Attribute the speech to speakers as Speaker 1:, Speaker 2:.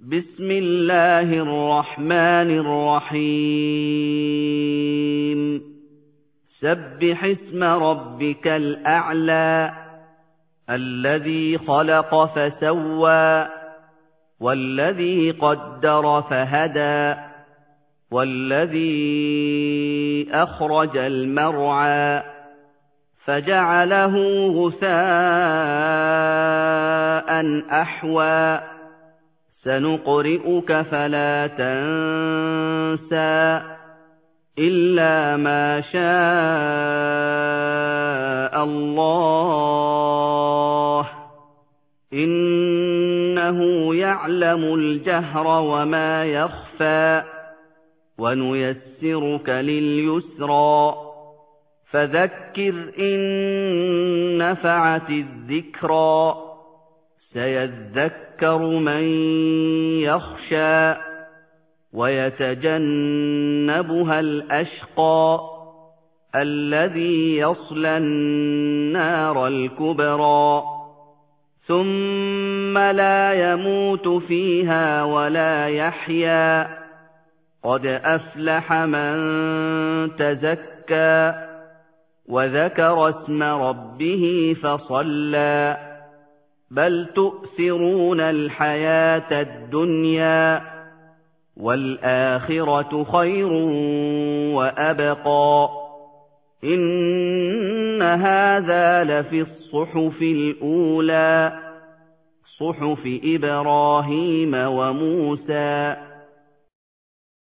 Speaker 1: بسم الله الرحمن الرحيم سبح اسم ربك الأعلى الذي خلق فسوى والذي قدر فهدى والذي أخرج المرعى فجعله غثاء أحوى سنقرئك فلا تنسى إلا ما شاء الله إنه يعلم الجهر وما يخفى ونيسرك لليسرى فذكر إن نفعت الذكرى سيذكر من يخشى ويتجنبها الأشقى الذي يصلى النار الكبرى ثم لا يموت فيها ولا يحيا قد أفلح من تزكى وذكر اسم ربه فصلى بل تؤثرون الحياة الدنيا والآخرة خير وأبقى إن هذا لفي الصحف الأولى صحف إبراهيم وموسى